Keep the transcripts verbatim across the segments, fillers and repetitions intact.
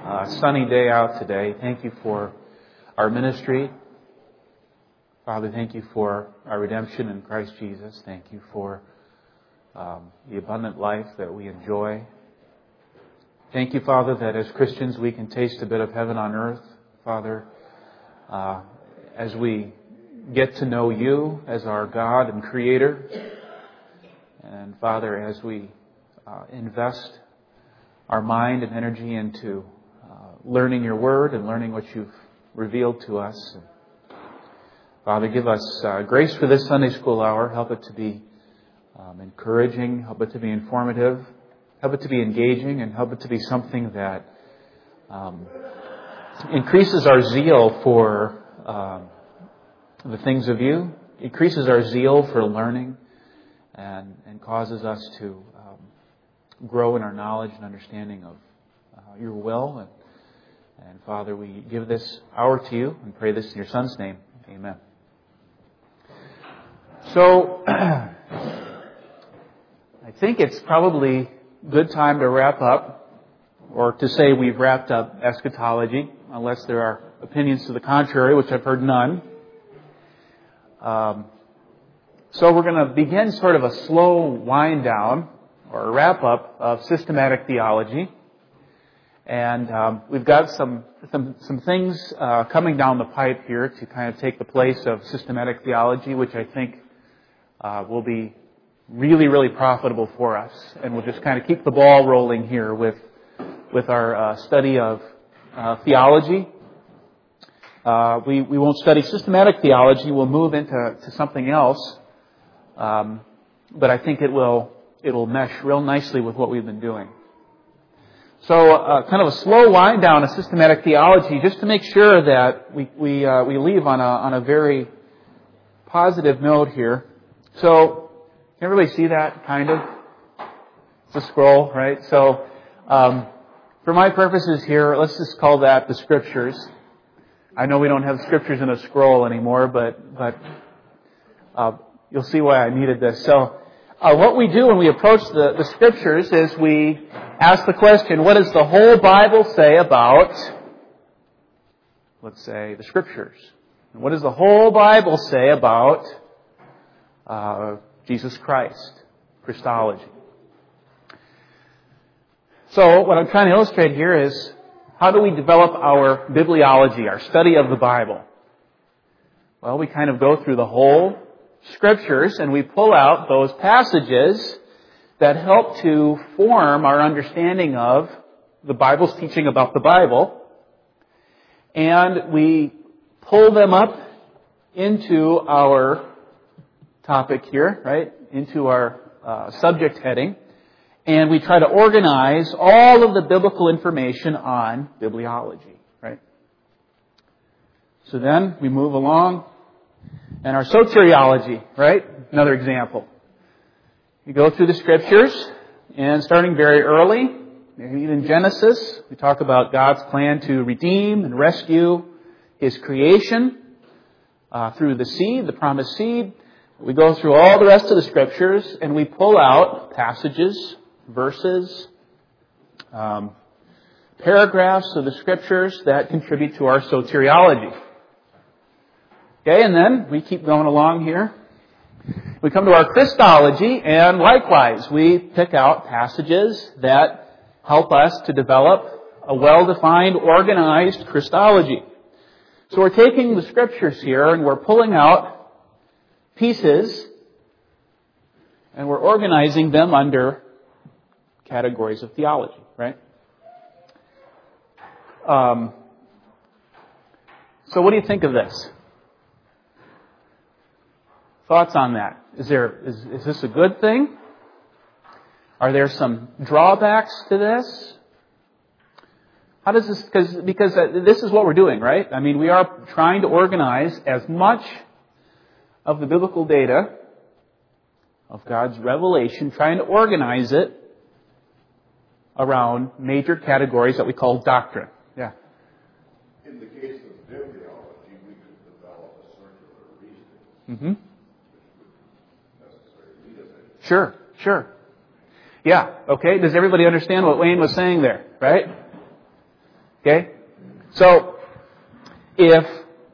uh, sunny day out today. Thank you for our ministry. Father, thank you for our redemption in Christ Jesus. Thank you for um, the abundant life that we enjoy. Thank you, Father, that as Christians we can taste a bit of heaven on earth. Father, uh, as we get to know you as our God and Creator. And Father, as we uh, invest our mind and energy into uh, learning your Word and learning what you've revealed to us. And Father, give us uh, grace for this Sunday school hour. Help it to be um, encouraging. Help it to be informative. Help it to be engaging. And help it to be something that um, increases our zeal for um, the things of you, increases our zeal for learning, and, and causes us to um, grow in our knowledge and understanding of uh, your will. And, and Father, we give this hour to you and pray this in your Son's name. Amen. So, I think it's probably a good time to wrap up, or to say we've wrapped up eschatology, unless there are opinions to the contrary, which I've heard none. Um, so we're going to begin sort of a slow wind down or a wrap up of systematic theology, and um, we've got some some some things uh, coming down the pipe here to kind of take the place of systematic theology, which I think uh, will be really really profitable for us, and we'll just kind of keep the ball rolling here with with our uh, study of uh, theology. Uh, we, we won't study systematic theology. We'll move into to something else. Um, but I think it will it will mesh real nicely with what we've been doing. So uh, kind of a slow wind down of systematic theology, just to make sure that we we uh, we leave on a on a very positive note here. So can everybody see that kind of? It's a scroll, right? So um, for my purposes here, let's just call that the Scriptures. I know we don't have scriptures in a scroll anymore, but but uh, you'll see why I needed this. So uh, what we do when we approach the, the scriptures is we ask the question, what does the whole Bible say about, let's say, the scriptures? And what does the whole Bible say about uh, Jesus Christ, Christology? So what I'm trying to illustrate here is, how do we develop our bibliology, our study of the Bible? Well, we kind of go through the whole Scriptures and we pull out those passages that help to form our understanding of the Bible's teaching about the Bible. And we pull them up into our topic here, right? Into our uh, subject heading. And we try to organize all of the biblical information on bibliology, right? So then we move along. And our soteriology, right? Another example. You go through the Scriptures, and starting very early, maybe even Genesis, we talk about God's plan to redeem and rescue His creation uh, through the seed, the promised seed. We go through all the rest of the Scriptures, and we pull out passages, verses, um, paragraphs of the Scriptures that contribute to our soteriology. Okay, and then we keep going along here. We come to our Christology, and likewise, we pick out passages that help us to develop a well-defined, organized Christology. So we're taking the Scriptures here, and we're pulling out pieces, and we're organizing them under categories of theology, right? Um, so what do you think of this? Thoughts on that? Is there is, is this a good thing? Are there some drawbacks to this? How does this, because because this is what we're doing, right? I mean, we are trying to organize as much of the biblical data of God's revelation, trying to organize it around major categories that we call doctrine. Yeah. In the case of bibliology, we could develop a circular reasoning. Mm-hmm. Which would necessarily lead us into. Sure, sure. Yeah, okay. Does everybody understand what Wayne was saying there, right? Okay? So, if,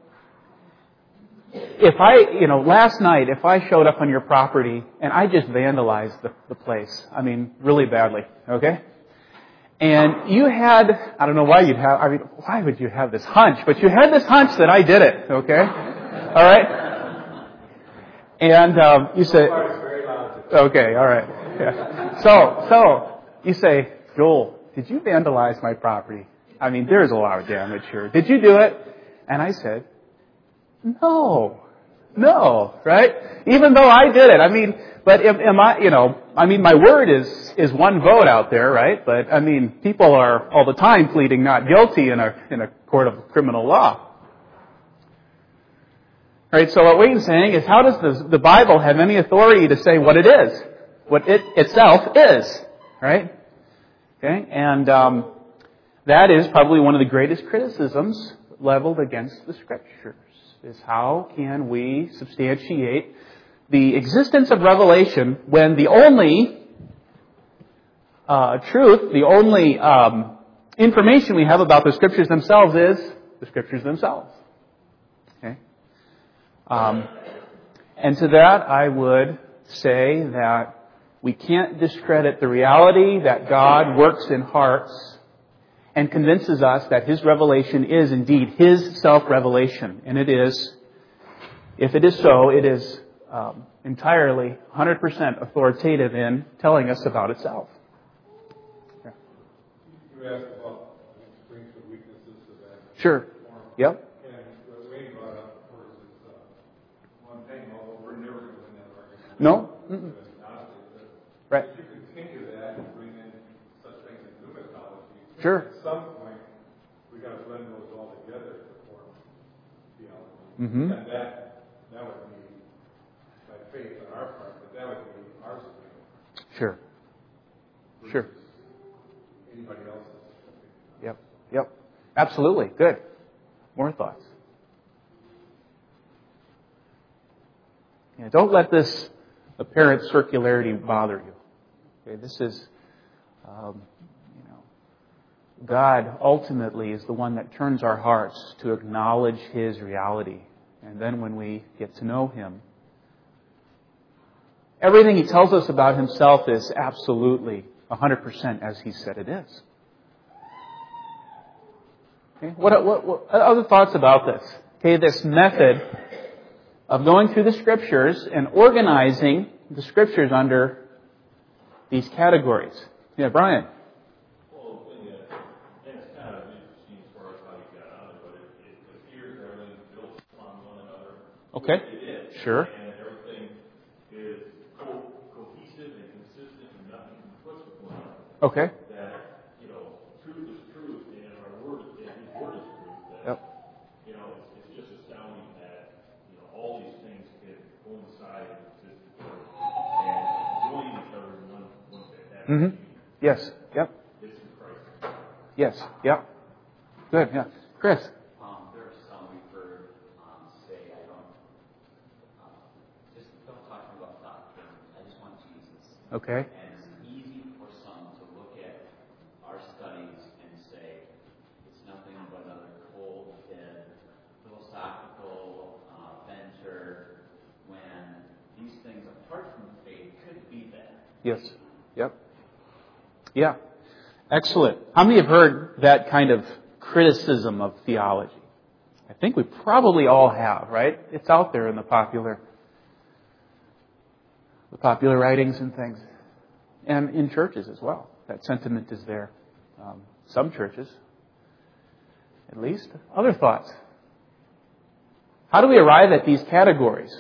if I, you know, last night, if I showed up on your property and I just vandalized the, the place, I mean, really badly, okay? And you had, I don't know why you'd have, I mean, why would you have this hunch? But you had this hunch that I did it, okay? All right? And um, you say, okay, all right. Yeah. So, so, you say, Joel, did you vandalize my property? I mean, there's a lot of damage here. Did you do it? And I said, no. No, right? Even though I did it. I mean, but am, am I, you know, I mean, my word is, is one vote out there, right? But, I mean, people are all the time pleading not guilty in a, in a court of criminal law. Right, so what Wayne's saying is, how does the, the Bible have any authority to say what it is? What it itself is, right? Okay, and um, that is probably one of the greatest criticisms leveled against the Scriptures, is how can we substantiate the existence of revelation when the only uh, truth, the only um, information we have about the Scriptures themselves is the Scriptures themselves. Okay? Um, and to that I would say that we can't discredit the reality that God works in hearts and convinces us that His revelation is indeed His self-revelation. And it is, if it is so, it is um, entirely one hundred percent authoritative in telling us about itself. Yeah. You asked about the strengths and weaknesses of that. Sure. Yep. And what Wayne brought up, of course, is uh, one thing, although we're never going to win that argument. No? Mm-mm. Right. If you continue that and bring in such things as pneumatology, sure. At some point, we've got to blend those all together to form theology. Mm-hmm. And that, that would be by faith on our part, but that would be our strength. Sure. Sure. Anybody else's. Yep. Yep. Absolutely. Good. More thoughts. Yeah, don't let this apparent circularity bother you. Okay, this is, um, you know, God ultimately is the one that turns our hearts to acknowledge His reality. And then when we get to know Him, everything He tells us about Himself is absolutely one hundred percent as He said it is. Okay, what, what, what other thoughts about this? Okay, this method of going through the Scriptures and organizing the Scriptures under these categories. Yeah, Brian. Well, yeah, it's kind of interesting as far as how you got on it, but it, it appears everything built upon one another. Okay. It is. Sure. And everything is co- cohesive and consistent and nothing conflicts with one another. Okay. That, you know, truth is truth and our word is, and His word is truth. That, Yep. you know, it's, it's just astounding that, you know, all these things can coincide and exist together and join each other in one, one that Mm-hmm. Yes. Yep. this is Christ. Yes. Yep. Good. Yeah. Chris. Um, there are some we've heard um, say, I don't, uh, just don't talk to me about doctrine. I just want Jesus. Okay. And it's easy for some to look at our studies and say, it's nothing but another cold, dead, philosophical uh, venture, when these things, apart from faith, could be that. Yes. Yep. Yeah. Excellent. How many have heard that kind of criticism of theology? I think we probably all have, right? It's out there in the popular, the popular writings and things, and in churches as well. That sentiment is there. Um, some churches, at least. Other thoughts? How do we arrive at these categories?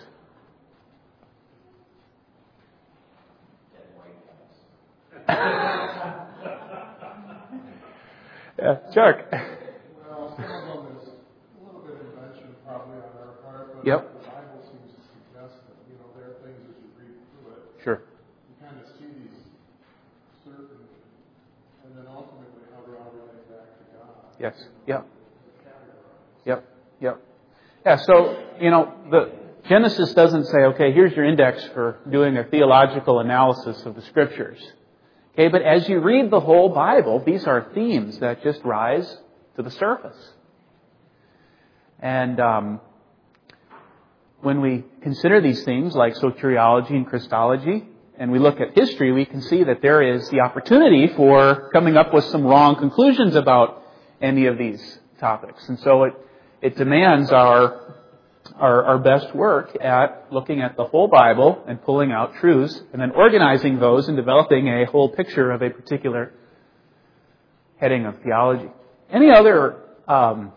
Yeah, Chuck. Well, some of them is a little bit of invention probably on our part, but Yep. the Bible seems to suggest that, you know, there are things as you read through it, Sure. you kind of see these certain, and then ultimately how they all relate back to God. Yes. Yep. Yep. Yep. Yeah, so, you know, the Genesis doesn't say, okay, here's your index for doing a theological analysis of the Scriptures. Okay, but as you read the whole Bible, these are themes that just rise to to the surface. And um, when we consider these things like soteriology and Christology, and we look at history, we can see that there is the opportunity for coming up with some wrong conclusions about any of these topics. And so it, it demands our, our, our best work at looking at the whole Bible and pulling out truths and then organizing those and developing a whole picture of a particular heading of theology. Any other um,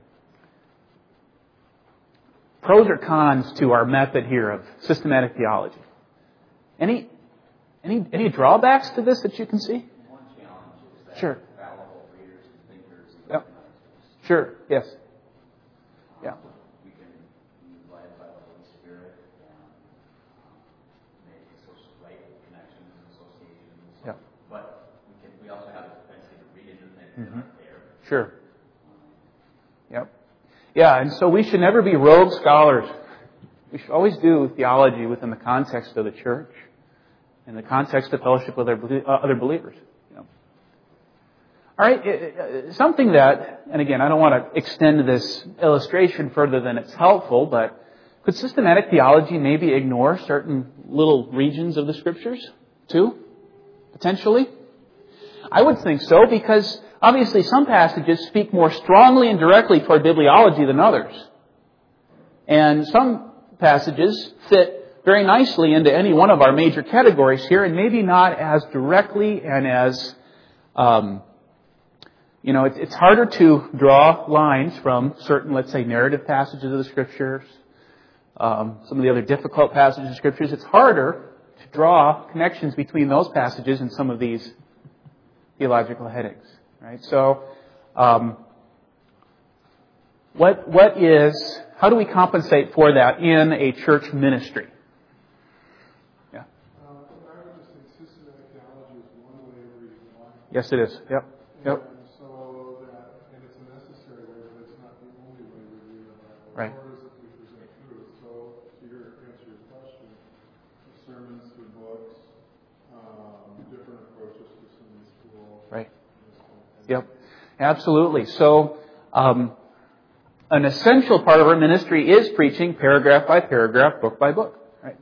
pros or cons to our method here of systematic theology? Any any any drawbacks to this that you can see? One challenge is that Sure. fallible readers and thinkers and Yep. organizers. Sure. Yes. Yeah. We can be led by the Holy Spirit and um, make social right connections and associations. Yeah. But we can we also have a propensity to read into things Mhm. that aren't there. Sure. Yep. Yeah, and so we should never be rogue scholars. We should always do theology within the context of the church, in the context of fellowship with other, uh, other believers. You know. All right, uh, something that, and again, I don't want to extend this illustration further than it's helpful, but could systematic theology maybe ignore certain little regions of the Scriptures, too? Potentially? I would think so, because obviously some passages speak more strongly and directly toward bibliology than others. And some passages fit very nicely into any one of our major categories here, and maybe not as directly and as, um, you know, it's, it's harder to draw lines from certain, let's say, narrative passages of the Scriptures, um, some of the other difficult passages of Scriptures. It's harder to draw connections between those passages and some of these theological headings. Right? So, um, what what is, how do we compensate for that in a church ministry? Yeah. Uh, I would just think systematic theology is one way of reading the Bible. Yes, it is. Yep. Yep. And so that, and it's a necessary way, but it's not the only way we read the Bible. Right. Nor is it we present truth. So, to your answer your question, sermons through books, um, different approaches to Sunday school. Right. Yep, absolutely. So, um, an essential part of our ministry is preaching paragraph by paragraph, book by book. Right.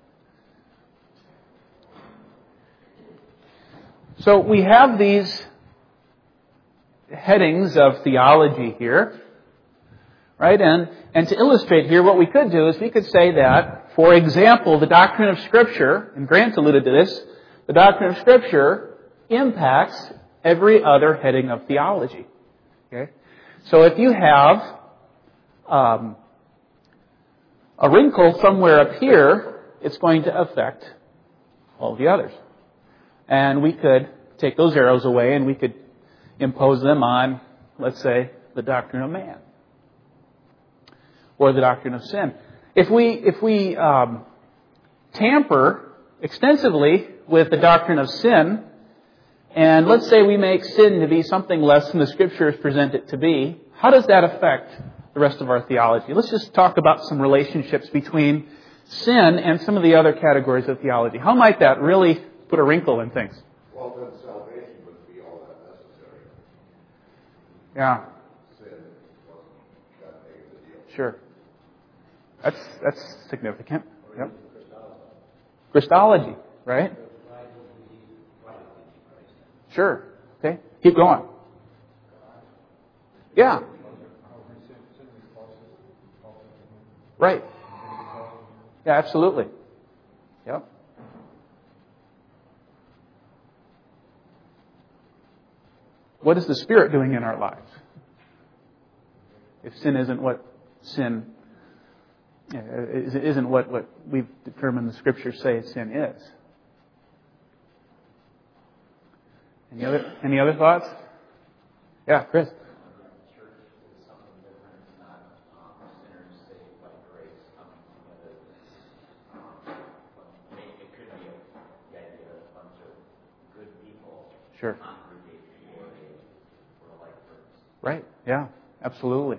So we have these headings of theology here, right? And and to illustrate here, what we could do is we could say that, for example, the doctrine of Scripture, and Grant alluded to this, the doctrine of Scripture impacts every other heading of theology. Okay? So if you have um, a wrinkle somewhere up here, it's going to affect all the others. And we could take those arrows away and we could impose them on, let's say, the doctrine of man. Or the doctrine of sin. If we, if we um, tamper extensively with the doctrine of sin, and let's say we make sin to be something less than the Scriptures present it to be, how does that affect the rest of our theology? Let's just talk about some relationships between sin and some of the other categories of theology. How might that really put a wrinkle in things? Well, then salvation wouldn't be all that necessary. Yeah, Sin wasn't that big of a deal. sure. That's that's significant. Yep. Christology, right? Sure. Okay. Keep going. Yeah. Right. Yeah, absolutely. Yep. What is the Spirit doing in our lives? If sin isn't what sin isn't what, what we've determined the Scriptures say sin is. Any other any other thoughts? Yeah, Chris. Sure. Right. Yeah. Absolutely.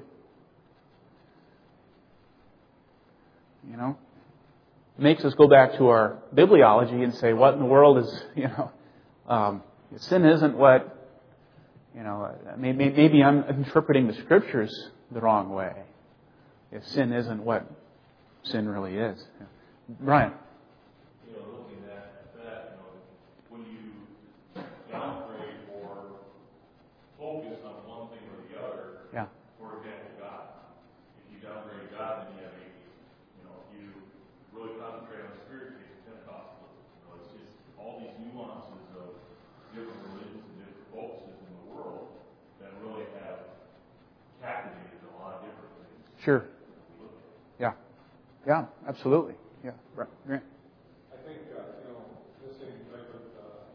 You know, makes us go back to our bibliology and say, what in the world is, you know, um, sin isn't what You know, maybe, maybe I'm interpreting the Scriptures the wrong way. If sin isn't what sin really is. Brian? You know, looking at that, you know, when you downgrade or focus on one thing or the other, Yeah. for example, God. If you downgrade God, then you have atheism. You know, if you really concentrate on the spirit, it's Pentecostalism. You know, it's just all these nuances of different religions and different focuses in the world that really have captivated a lot of different things. Sure. Yeah. Yeah, absolutely. Yeah. Right. Grant? I think, uh, you know, the same type of, uh,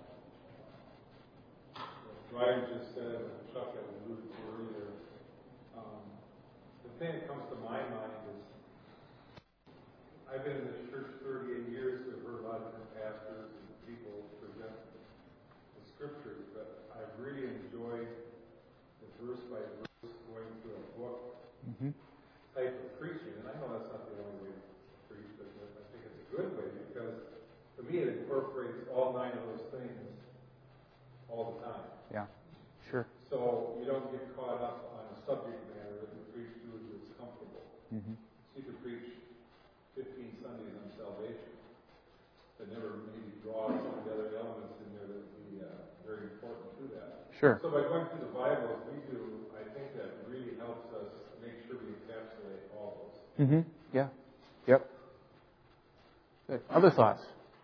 what Brian just said, and Chuck had alluded to earlier, um, the thing that comes to my mind is, I've been in this church thirty-eight years, so I've heard a lot of different pastors and people present the scriptures, but I've really enjoyed the verse by verse going through a book Mm-hmm. type of preaching, and I know that's not the only way to preach, but I think it's a good way because to me it incorporates all nine of those things all the time. Yeah. Sure. So you don't get caught up on a subject matter that you preach to that's comfortable. Mm-hmm. So you could preach fifteen Sundays on salvation, but never maybe draw some of the other elements in there that would be uh, very important to that. Sure. So by going through the Bible, as we do, I think that really helps us make sure we encapsulate all those. Mm-hmm. Yeah. Yep. Good. Other thoughts?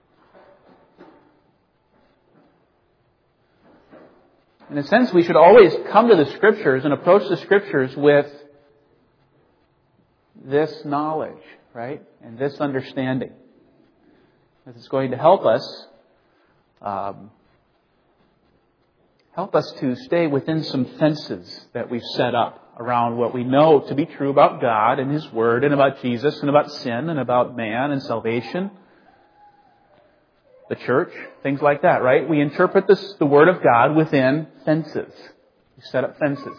In a sense, we should always come to the Scriptures and approach the Scriptures with this knowledge, right? And this understanding. This is going to help us um, help us to stay within some fences that we've set up around what we know to be true about God and His Word and about Jesus and about sin and about man and salvation, the church, things like that, right? We interpret this, the Word of God within fences. We set up fences.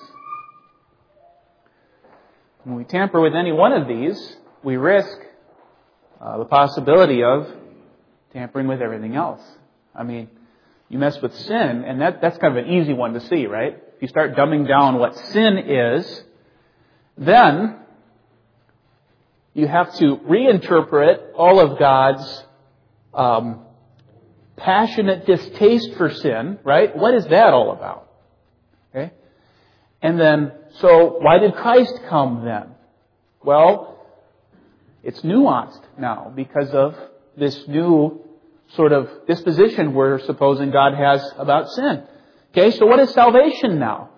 When we tamper with any one of these, we risk uh, the possibility of tampering with everything else. I mean, you mess with sin, and that, that's kind of an easy one to see, right? If you start dumbing down what sin is, then you have to reinterpret all of God's um, passionate distaste for sin, right? What is that all about? Okay? And then, so why did Christ come then? Well, it's nuanced now because of this new sort of disposition we're supposing God has about sin. Okay, so what is salvation now?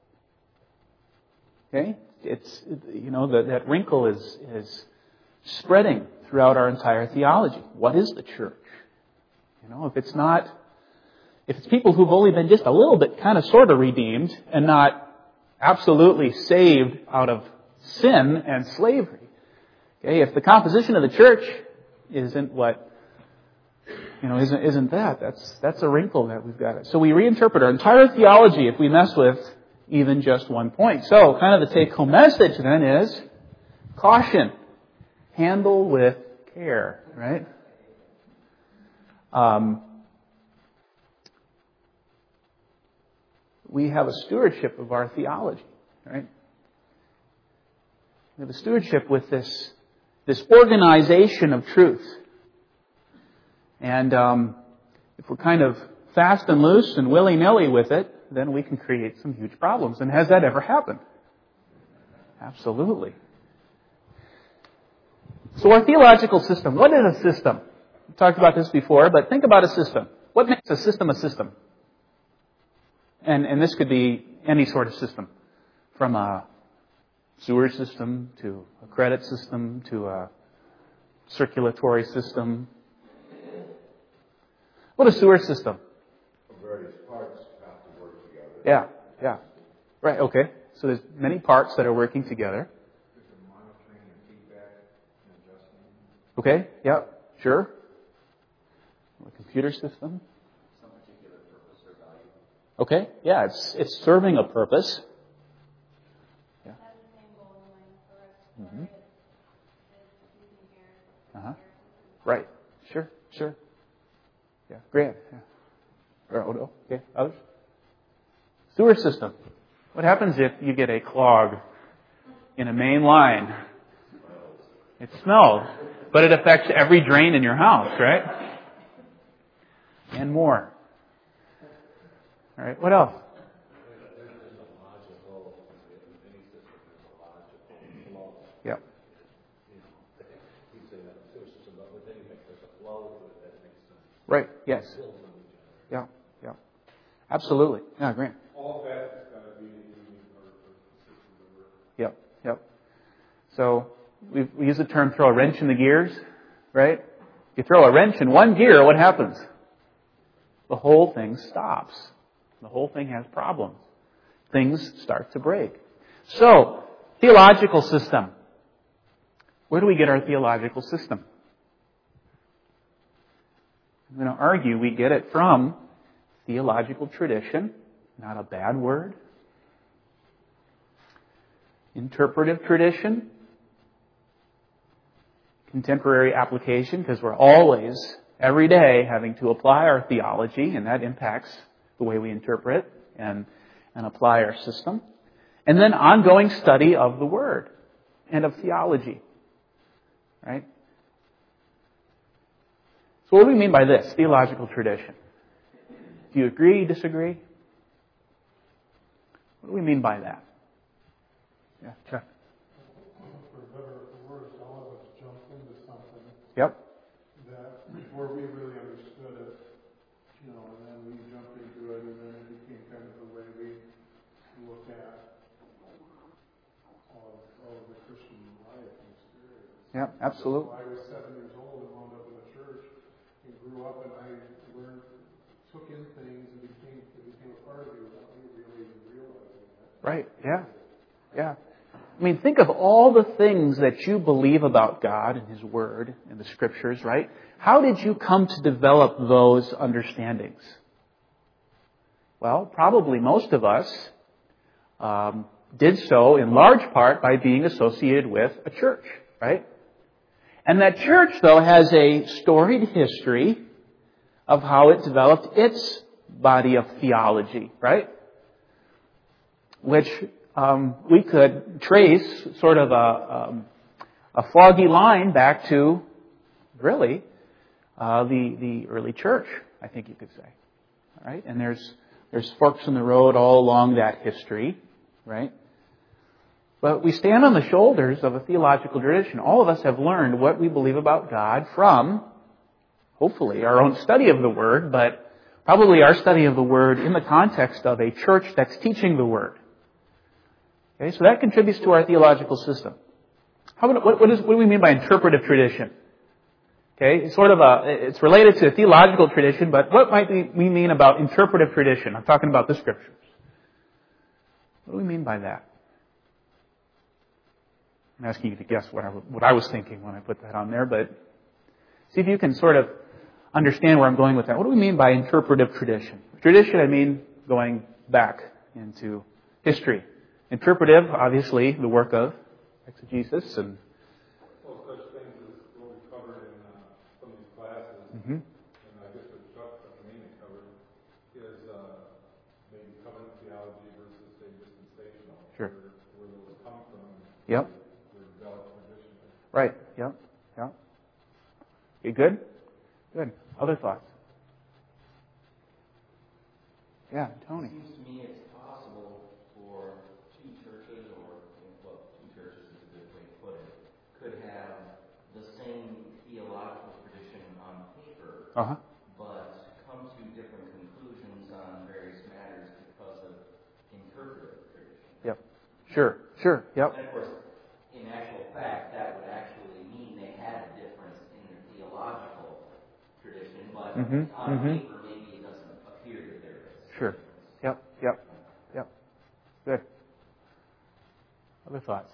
Okay, it's, you know, that, that wrinkle is, is spreading throughout our entire theology. What is the church? You know, if it's not, if it's people who've only been just a little bit kind of sort of redeemed and not absolutely saved out of sin and slavery. Okay, if the composition of the church isn't what You know, isn't isn't that? That's that's a wrinkle that we've got. So we reinterpret our entire theology if we mess with even just one point. So kind of the take-home message then is caution, handle with care, right? Um, we have a stewardship of our theology, right? We have a stewardship with this this organization of truth. And um, if we're kind of fast and loose and willy-nilly with it, then we can create some huge problems. And has that ever happened? Absolutely. So our theological system, what is a system? We talked about this before, but think about a system. What makes a system a system? And, and this could be any sort of system, from a sewer system to a credit system to a circulatory system. What a sewer system? Various parts have to work together. Yeah, yeah. Right, okay. So there's many parts that are working together. Monitoring and feedback and adjustment. Okay, yeah, sure. A computer system. Some particular purpose or value. Okay, yeah, it's it's serving a purpose. Yeah. Mm-hmm. Uh-huh. Right, sure, sure. Yeah, Grant. Yeah. Or Odo. Okay, others? Sewer system. What happens if you get a clog in a main line? It smells, but it affects every drain in your house, right? And more. All right, what else? Yep. Right, yes. Yeah, yeah. Absolutely. Yeah, Grant. All that has got to be a union or a system to work. Yep, yep. So we we use the term throw a wrench in the gears, right? You throw a wrench in one gear, what happens? The whole thing stops. The whole thing has problems. Things start to break. So, theological system. Where do we get our theological system? I'm going to argue we get it from theological tradition, not a bad word. Interpretive tradition. Contemporary application, because we're always, every day, having to apply our theology, and that impacts the way we interpret and, and apply our system. And then ongoing study of the Word and of theology. Right? So what do we mean by this, theological tradition? Do you agree, disagree? What do we mean by that? Yeah, Chuck. For better or for worse, all of us jumped into something Yep. that before we really understood it, you know, and then we jumped into it, and then it became kind of the way we look at all of, all of the Christian life and experience. Yep, absolutely. So I was seven years old and wound up in a church and grew up, and I learned, took in things and became it became a part of me without me really even realizing that. Right, yeah. Yeah. I mean, think of all the things that you believe about God and His Word and the Scriptures, right? How did you come to develop those understandings? Well, probably most of us um, did so in large part by being associated with a church, right? And that church, though, has a storied history of how it developed its body of theology, right? Which um, we could trace sort of a, um, a foggy line back to, really, uh, the the early church, I think you could say, all right? And there's there's forks in the road all along that history, right? But we stand on the shoulders of a theological tradition. All of us have learned what we believe about God from, hopefully, our own study of the Word, but probably our study of the Word in the context of a church that's teaching the Word. Okay, so that contributes to our theological system. How, what, what, is, what do we mean by interpretive tradition? Okay, it's sort of a, it's related to a theological tradition, but what might we, we mean about interpretive tradition? I'm talking about the Scriptures. What do we mean by that? I'm asking you to guess what I, what I was thinking when I put that on there, but see if you can sort of understand where I'm going with that. What do we mean by interpretive tradition? Tradition, I mean going back into history. Interpretive, obviously, the work of exegesis and Well, such things as what we covered in uh, some of these classes, mm-hmm. and I guess what Chuck mainly covered is uh, maybe covenant theology versus, say, dispensational. Sure. Where, where those come from. Yep. Their developed tradition. Right. Yep. Yep. Okay, good? Good. Other thoughts? Yeah, Tony. It seems to me it's possible for two churches, or, well, two churches is a good way to put it, could have the same theological tradition on paper, Uh-huh. but come to different conclusions on various matters because of interpretive tradition. Yep. Sure. Sure. Yep. And of course, in actual fact, that would actually mean they had a difference in their theological tradition, but Mhm, on mhm. paper, maybe it doesn't appear that there is. Sure. Yep. Yep. Yep. Good. Other thoughts?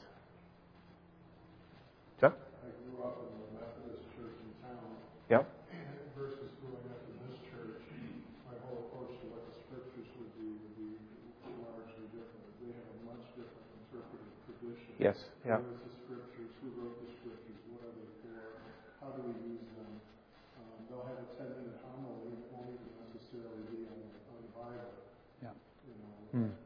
Chuck? I grew up in the Methodist church in town. Yep. Versus growing up in this church, my whole approach to what the Scriptures would be would be largely different. They have a much different interpretive tradition. Yes. Yeah. Where is the Scriptures? Who wrote the Scriptures? What are they for? How do we use them? Um, they'll have a ten-minute homily. It won't even necessarily be on, on the Bible. Yeah. You know, Hmm.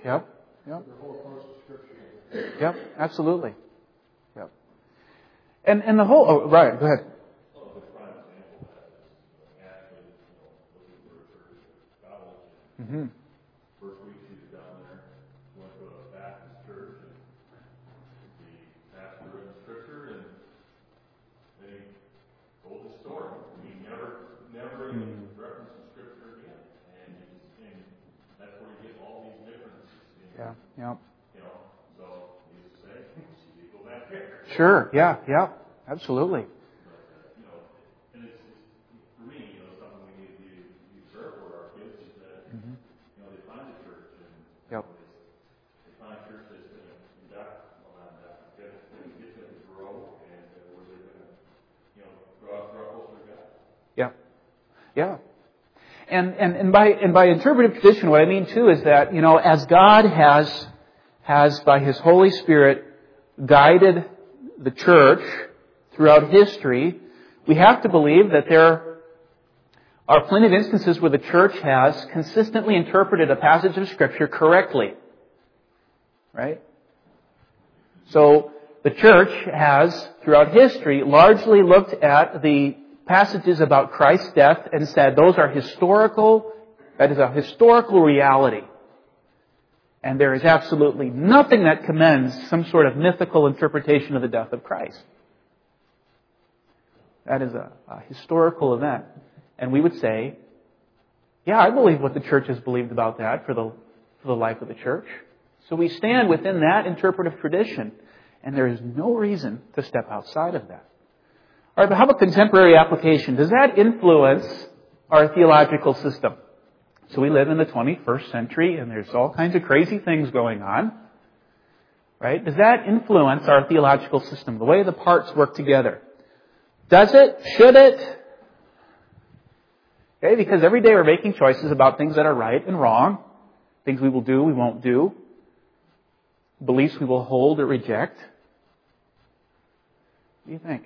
Yep. Yep. The whole approach to Scripture. Yep. Absolutely. Yep. And and the whole. Oh, right. Go ahead. Well, the prime example of that is actually, you know, looking for a church at college. Mm-hmm. First week she was down there, went to a Baptist church, and the pastor read the scripture, and then he told the story. He never, never even referenced the scripture again, and, you just, and that's where you get all these differences. In, Yeah. Yeah. You know, so you just say, you go back there. Sure. Yeah. Yeah. Absolutely. But, uh, you know, and it's, it's, for me, you know, something we need to be, be careful for our kids is that, Mm-hmm. you know, they find a church and Yep. you know, they, they find a church that's going to induct, well, not induct, that's going to get them to grow and uh, where they're going to, you know, grow, grow closer to God. Yeah. Yeah. And, and, and by, and by interpretive tradition, what I mean too is that, you know, as God has, has by His Holy Spirit guided the church throughout history, we have to believe that there are plenty of instances where the church has consistently interpreted a passage of Scripture correctly. Right? So, the church has, throughout history, largely looked at the passages about Christ's death and said those are historical, that is a historical reality. And there is absolutely nothing that commends some sort of mythical interpretation of the death of Christ. That is a, a historical event. And we would say, yeah, I believe what the church has believed about that for the, for the life of the church. So we stand within that interpretive tradition, and there is no reason to step outside of that. All right, but how about contemporary application? Does that influence our theological system? So we live in the twenty-first century, and there's all kinds of crazy things going on. Right? Does that influence our theological system, the way the parts work together? Does it? Should it? Okay, because every day we're making choices about things that are right and wrong, things we will do, we won't do, beliefs we will hold or reject. What do you think?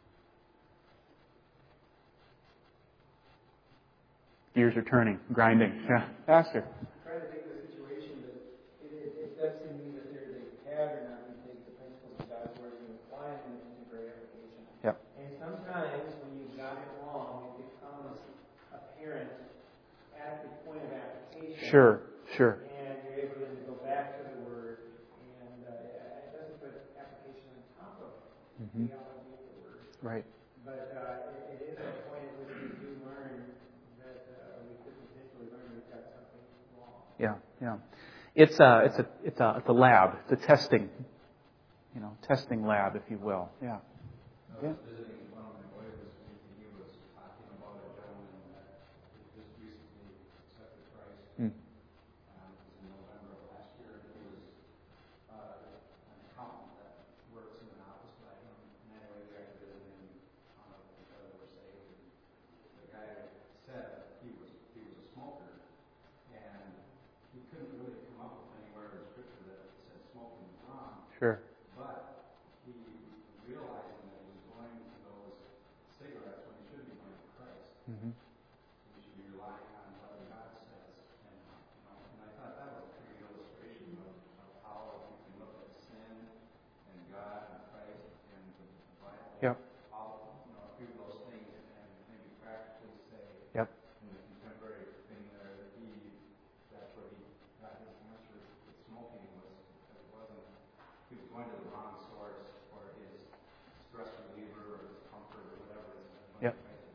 Gears are turning, grinding. Yeah, Pastor. I'm trying to think of the situation, but it, it, it does seem to me that there's a pattern that we take the principles of God's Word and apply them in contemporary application. Yep. And sometimes when you've got it wrong, it becomes apparent at the point of application. Sure, sure. And you're able to go back to the Word, and uh, it doesn't put application on top of Mm-hmm. theology of the Word. Right. But uh, it, it is a point at which we do learn that uh, we could potentially learn we've got something wrong. Yeah, yeah. It's a, it's a, it's a, it's a lab. It's a testing, you know, testing lab, if you will. Yeah. I was visiting one of my boys, and he was talking about a gentleman that just recently accepted Christ. Hmm. Um, it was in November of last year, and he was uh, an accountant that works in an office by him. And anyway, we got to visit him on a because they were saved. And the guy said that he was he was a smoker, and he couldn't really come up with anywhere in Scripture that said smoking was wrong. Sure. But he realizing that he was going to those cigarettes when he should be going to Christ. Mm-hmm. He should be relying on what God says. And, you know, and I thought that was a pretty good illustration of, of how you can look at sin and God and Christ and the Bible. Yep. All, you know, do those things and maybe practically say Yep. in the contemporary thing there that he, that's where he got his answer with smoking was because it wasn't, he was going to the wrong source for his stress reliever or his comfort or whatever. Yep.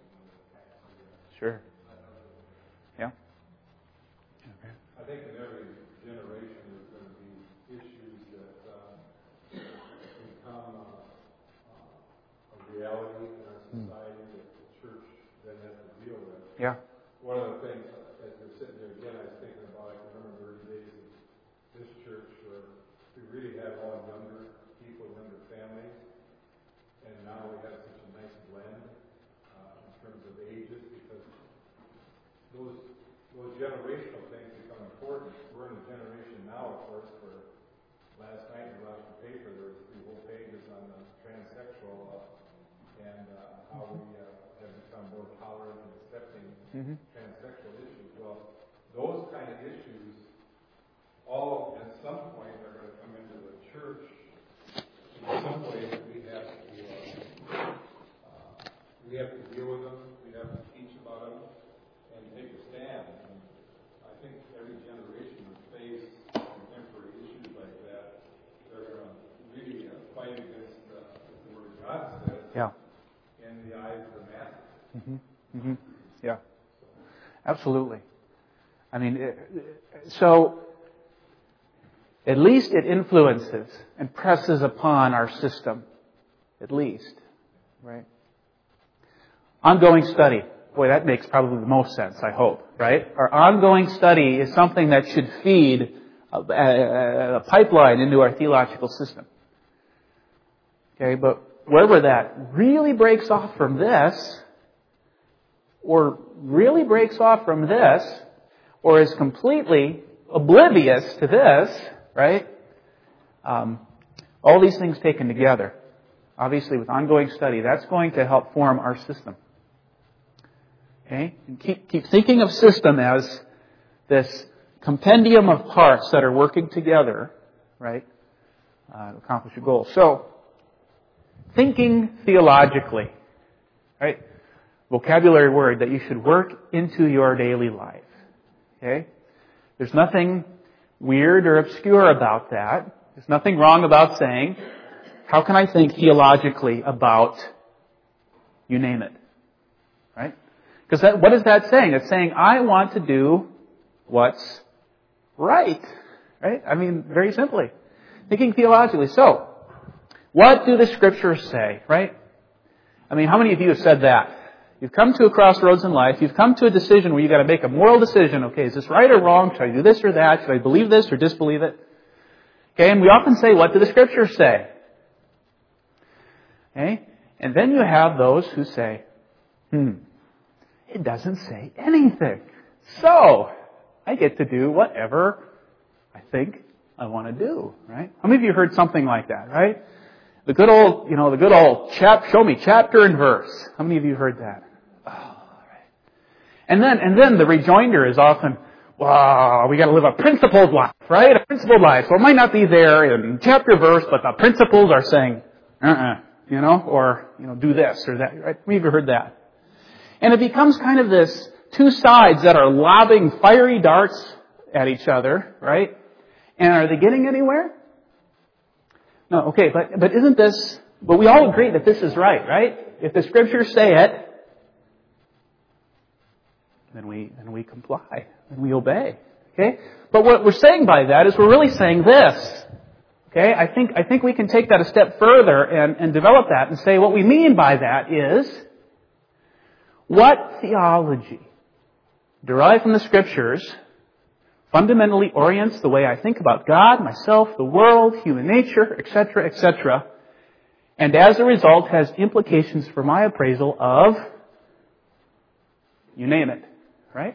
Sure. Yeah. Okay. I think in every generation there's going to be issues that uh, become uh, uh, a reality in our society that the church then has to deal with. Yeah. One of the things, uh, as we're sitting there again, I was thinking about, I can remember the early days of this church where we really had all younger people, younger families, and now we have such a nice blend uh, in terms of ages because those those generational things become important. We're in a generation now, of course, where last night we watched the paper, there were three whole pages on the transsexual uh, and uh, how we uh, have become more tolerant and accepting Mm-hmm. transsexual issues. Well, those kind of issues all we have to deal with them, we have to teach about them, and take a stand. And I think every generation will face contemporary issues like that. They're going to really uh, fight against uh, the Word of God says Yeah. in the eyes of the masses. Mm-hmm. Mm-hmm. Yeah. Absolutely. I mean, it, so at least it influences and presses upon our system. At least. Right? Ongoing study. Boy, that makes probably the most sense, I hope. Right? Our ongoing study is something that should feed a, a, a pipeline into our theological system. Okay, but wherever that really breaks off from this, or really breaks off from this, or is completely oblivious to this, right? Um, all these things taken together, obviously with ongoing study, that's going to help form our system. Okay? And keep, keep thinking of system as this compendium of parts that are working together, right, uh, to accomplish a goal. So, thinking theologically, right? Vocabulary word that you should work into your daily life. Okay? There's nothing weird or obscure about that. There's nothing wrong about saying, how can I think theologically about, you name it? Right? Because that, what is that saying? It's saying, I want to do what's right. Right? I mean, very simply. Thinking theologically. So, what do the Scriptures say? Right? I mean, how many of you have said that? You've come to a crossroads in life. You've come to a decision where you've got to make a moral decision. Okay, is this right or wrong? Should I do this or that? Should I believe this or disbelieve it? Okay, and we often say, what do the Scriptures say? Okay, and then you have those who say, hmm, it doesn't say anything. So, I get to do whatever I think I want to do, right? How many of you heard something like that, right? The good old, you know, the good old chap, show me chapter and verse. How many of you heard that? Oh, right. And then, and then the rejoinder is often, wow, we got to live a principled life, right? A principled life. So it might not be there in chapter verse, but the principles are saying, uh-uh, you know, or, you know, do this or that, right? We've heard that. And it becomes kind of this two sides that are lobbing fiery darts at each other, right? And are they getting anywhere? No, okay, but, but isn't this, but we all agree that this is right, right? If the Scriptures say it, then we, then we comply, and we obey, okay? But what we're saying by that is we're really saying this, okay? I think, I think we can take that a step further and, and develop that and say what we mean by that is, what theology derived from the Scriptures fundamentally orients the way I think about God, myself, the world, human nature, et cetera, et cetera, and as a result has implications for my appraisal of, you name it, right?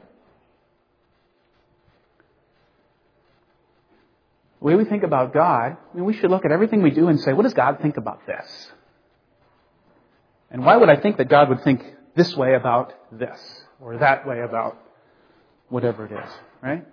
The way we think about God, I mean, we should look at everything we do and say, what does God think about this? And why would I think that God would think this way about this, or that way about whatever it is, right?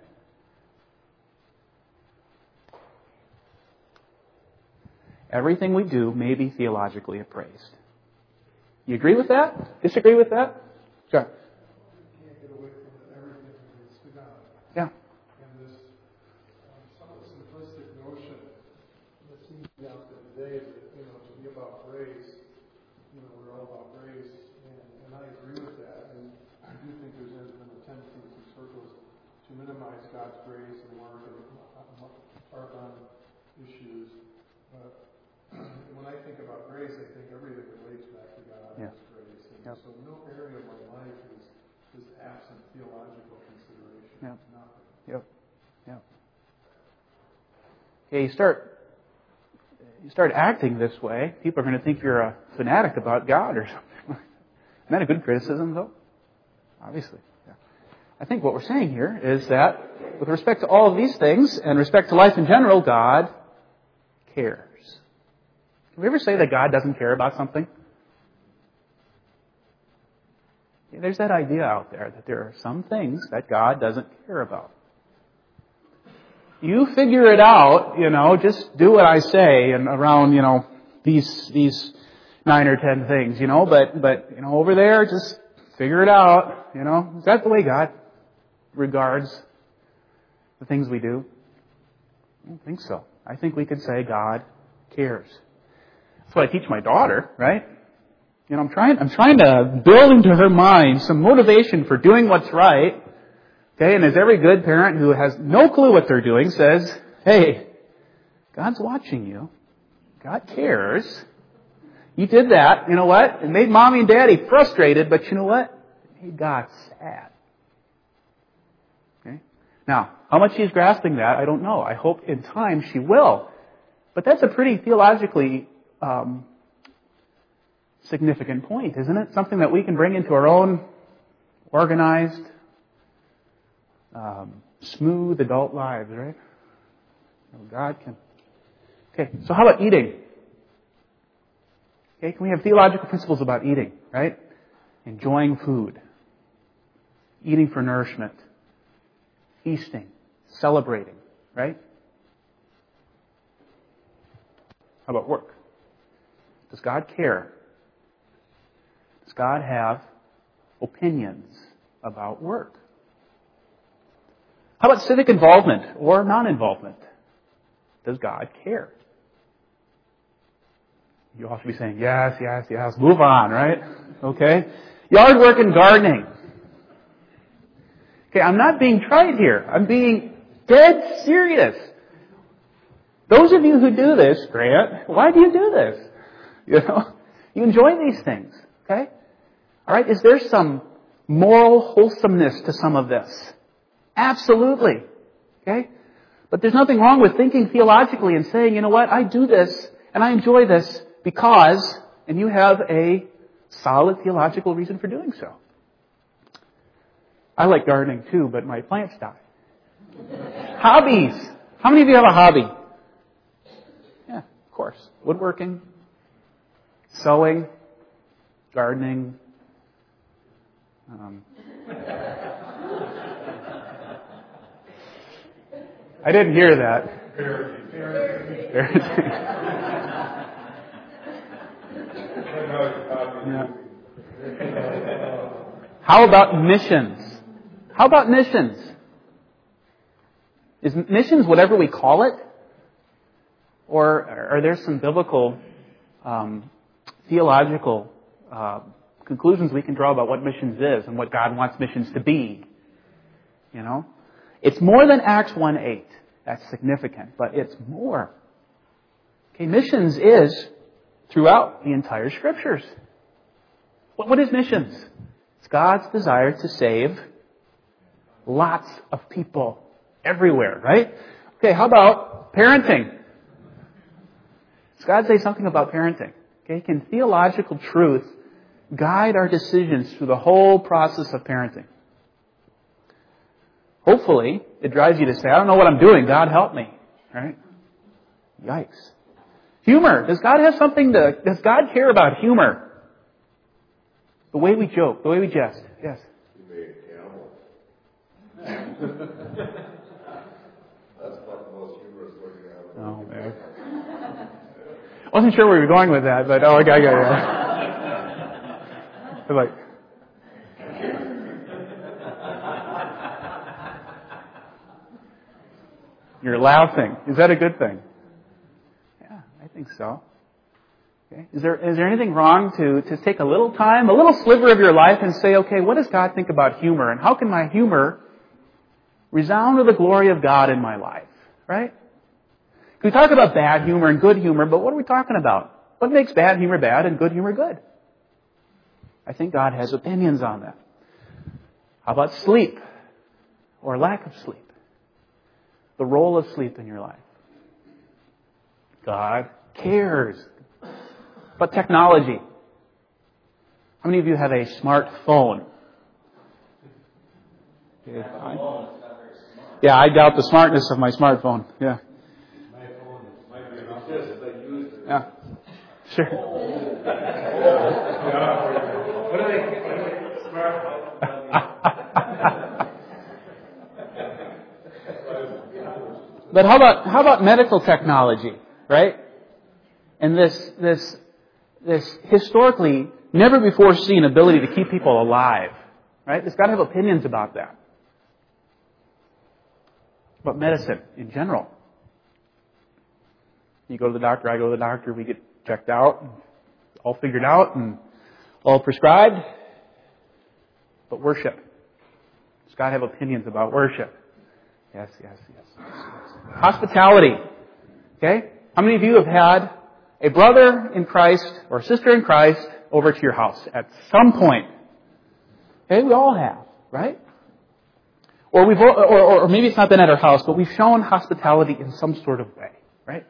Everything we do may be theologically appraised. You agree with that? Disagree with that? Sure. You can't get away from it. Everything is to God. Yeah. And this um, somewhat simplistic notion that seems to be out there today that, you know, to be about grace, you know, we're all about grace, and, and I agree with that. And I do think there's been a tendency in some circles to minimize God's grace and work and harp on issues. But when I think about grace, I think everything relates back to God Yeah. as grace. And Yep. so no area of my life is, is absent theological consideration. Yep. Nothing. Yep. Yep. Okay, you start you start acting this way, people are going to think you're a fanatic about God or something. Isn't that a good criticism, though? Obviously. Yeah. I think what we're saying here is that with respect to all of these things and respect to life in general, God cares. Can we ever say that God doesn't care about something? Yeah, there's that idea out there that there are some things that God doesn't care about. You figure it out, you know, just do what I say and around, you know, these these nine or ten things, you know, but, but, you know, over there, just figure it out, you know. Is that the way God regards the things we do? I don't think so. I think we could say God cares. That's what I teach my daughter, right? You know, I'm trying, I'm trying to build into her mind some motivation for doing what's right. Okay, and as every good parent who has no clue what they're doing says, hey, God's watching you. God cares. You did that. You know what? It made mommy and daddy frustrated, but you know what? It made God sad. Okay? Now, how much she's grasping that, I don't know. I hope in time she will. But that's a pretty theologically um, significant point, isn't it? Something that we can bring into our own organized, um, smooth adult lives, right? God can. Okay, so how about eating? Okay, can we have theological principles about eating, right? Enjoying food, eating for nourishment, feasting, celebrating, right? How about work? Does God care? Does God have opinions about work? How about civic involvement or non-involvement? Does God care? You all should be saying, yes, yes, yes. Move on, right? Okay. Yard work and gardening. Okay, I'm not being trite here. I'm being dead serious. Those of you who do this, Grant, why do you do this? You know, you enjoy these things, okay? All right, is there some moral wholesomeness to some of this? Absolutely, okay? But there's nothing wrong with thinking theologically and saying, you know what, I do this and I enjoy this because, and you have a solid theological reason for doing so. I like gardening too, but my plants die. Hobbies. How many of you have a hobby? Yeah, of course. Woodworking, sewing, gardening. Um, I didn't hear that. Yeah. How about missions? How about missions? Is missions whatever we call it? Or are there some biblical, um, theological uh, conclusions we can draw about what missions is and what God wants missions to be? You know? It's more than Acts one eight. That's significant, but it's more. Okay, missions is throughout the entire Scriptures. What, what is missions? It's God's desire to save lots of people everywhere, right? Okay, how about parenting? Does God say something about parenting? Okay, can theological truth guide our decisions through the whole process of parenting? Hopefully, it drives you to say, I don't know what I'm doing. God help me. Right? Yikes. Humor. Does God have something to, does God care about humor? The way we joke, the way we jest. Yes. You made a camel. That's about the most humorous looking animal. Oh, man. I wasn't sure where we were going with that, but oh, I got it. I was like, you're laughing. Is that a good thing? Yeah, I think so. Okay. Is there is there anything wrong to, to take a little time, a little sliver of your life and say, okay, what does God think about humor? And how can my humor resound to the glory of God in my life? Right? We talk about bad humor and good humor, but what are we talking about? What makes bad humor bad and good humor good? I think God has opinions on that. How about sleep or lack of sleep? The role of sleep in your life. God cares. But technology. How many of you have a smartphone? Yeah, I doubt the smartness of my smartphone. Yeah. My phone might be enough. Just if I use it. Yeah. Sure. What do they get? Smartphone. But how about how about medical technology, right? And this this this historically never before seen ability to keep people alive. Right? It's got to have opinions about that. About medicine in general. You go to the doctor, I go to the doctor, we get checked out, all figured out, and all prescribed. But worship. It's got to have opinions about worship. Yes, yes, yes, yes, yes. Hospitality. Okay? How many of you have had a brother in Christ or a sister in Christ over to your house at some point? Okay, we all have, right? Or we've, or, or, or maybe it's not been at our house, but we've shown hospitality in some sort of way, right?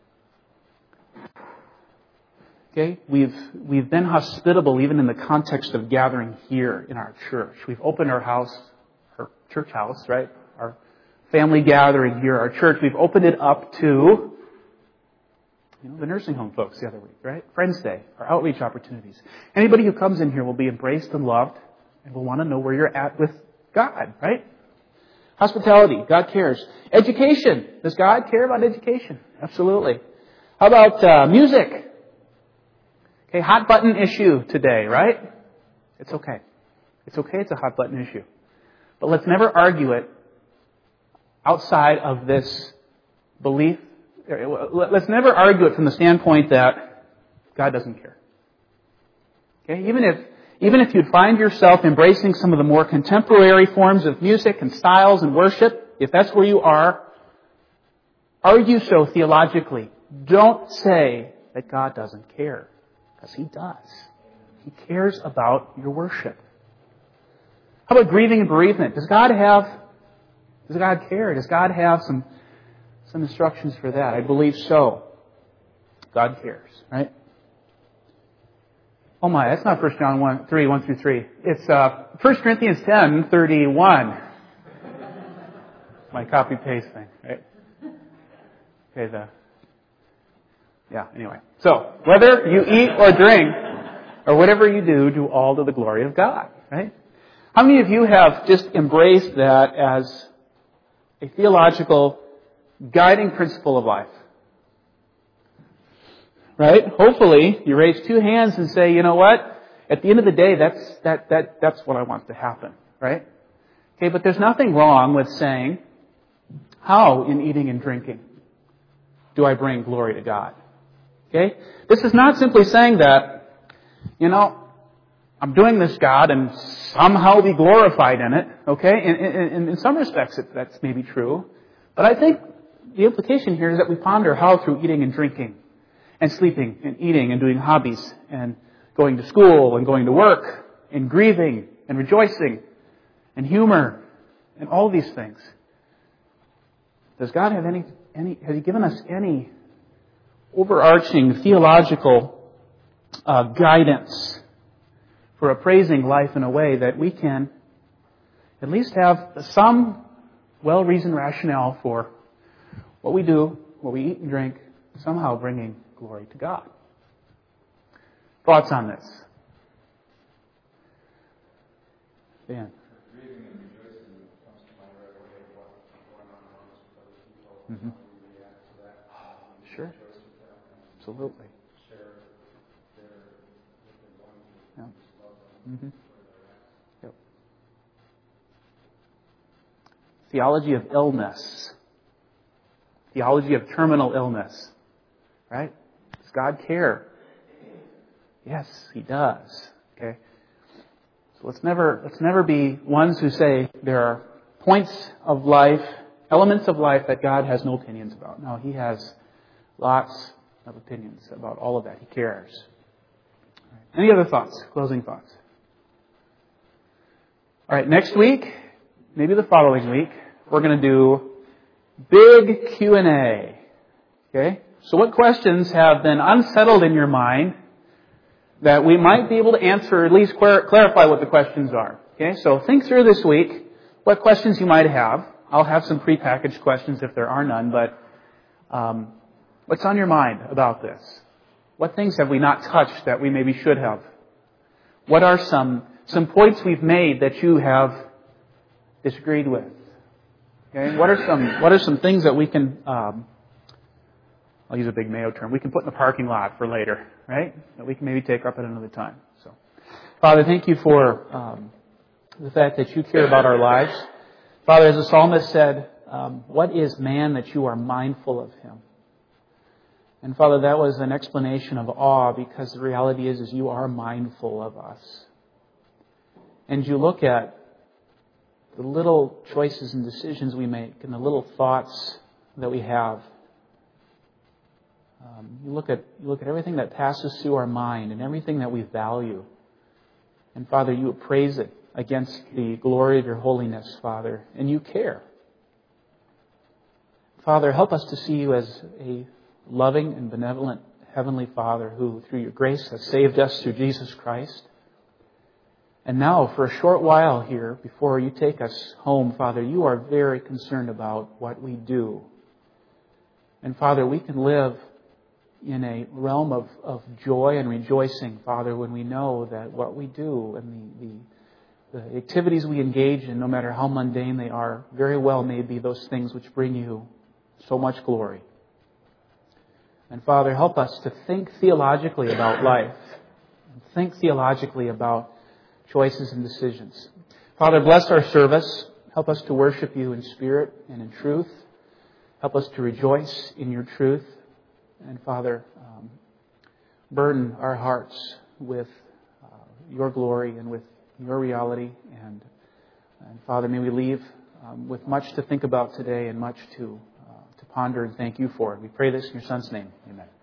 Okay, we've we've been hospitable even in the context of gathering here in our church. We've opened our house, our church house, right? Our family gathering here, our church. We've opened it up to, you know, the nursing home folks the other week, right? Friends Day, our outreach opportunities. Anybody who comes in here will be embraced and loved, and will want to know where you're at with God, right? Hospitality, God cares. Education, does God care about education? Absolutely. How about uh, music? Okay, hot button issue today, right? It's okay. It's okay, it's a hot button issue. But let's never argue it outside of this belief. Let's never argue it from the standpoint that God doesn't care. Okay, even if even if you'd find yourself embracing some of the more contemporary forms of music and styles and worship, if that's where you are, argue so theologically. Don't say that God doesn't care. Because He does. He cares about your worship. How about grieving and bereavement? Does God have, does God care? Does God have some, some instructions for that? I believe so. God cares, right? Oh my, that's not First John one, three, one through three. It's uh, First Corinthians ten, thirty-one. My copy paste thing, right? Okay, the Yeah, anyway. So, whether you eat or drink, or whatever you do, do all to the glory of God, right? How many of you have just embraced that as a theological guiding principle of life? Right? Hopefully, you raise two hands and say, you know what? At the end of the day, that's, that, that, that's what I want to happen, right? Okay, but there's nothing wrong with saying, how in eating and drinking do I bring glory to God? Okay? This is not simply saying that, you know, I'm doing this, God, and somehow be glorified in it. Okay? In, in, in some respects, it, that's maybe true. But I think the implication here is that we ponder how through eating and drinking and sleeping and eating and doing hobbies and going to school and going to work and grieving and rejoicing and humor and all these things. Does God have any, any, has He given us any overarching theological uh, guidance for appraising life in a way that we can at least have some well-reasoned rationale for what we do, what we eat and drink, somehow bringing glory to God? Thoughts on this? Dan? Grieving and rejoicing comes to mind right away of what's going on around us with other people. Mm-hmm. How we react to that. Um, Sure. Rejoice with them and Absolutely. share their, what they're going through. Yeah. Just love them Mm-hmm. where they're at. Yep. Theology of illness. Theology of terminal illness. Right? Does God care? Yes, He does. Okay? So let's never, let's never be ones who say there are points of life, elements of life that God has no opinions about. No, He has lots of opinions about all of that. He cares. Any other thoughts? Closing thoughts? All right, next week, maybe the following week, we're going to do big Q and A. Okay? So what questions have been unsettled in your mind that we might be able to answer, or at least clarify what the questions are? Okay? So think through this week what questions you might have. I'll have some prepackaged questions if there are none, but um, what's on your mind about this? What things have we not touched that we maybe should have? What are some some points we've made that you have disagreed with? Okay, what are some what are some things that we can um, I'll use a big Mayo term, we can put in the parking lot for later, right? That we can maybe take up at another time. So, Father, thank you for um, the fact that you care about our lives. Father, as the psalmist said, um, what is man that you are mindful of him? And Father, that was an explanation of awe, because the reality is, is you are mindful of us. And you look at the little choices and decisions we make and the little thoughts that we have. Um, you look at you look at everything that passes through our mind and everything that we value. And Father, you appraise it against the glory of your holiness, Father, and you care. Father, help us to see you as a loving and benevolent Heavenly Father who, through your grace, has saved us through Jesus Christ. And now, for a short while here, before you take us home, Father, you are very concerned about what we do. And Father, we can live in a realm of, of joy and rejoicing, Father, when we know that what we do and the, the, the activities we engage in, no matter how mundane they are, very well may be those things which bring you so much glory. And Father, help us to think theologically about life. And think theologically about choices and decisions. Father, bless our service. Help us to worship you in spirit and in truth. Help us to rejoice in your truth. And Father, um, burden our hearts with uh, your glory and with your reality. And, and Father, may we leave um, with much to think about today and much to, uh, to ponder and thank you for it. We pray this in your Son's name. Amen.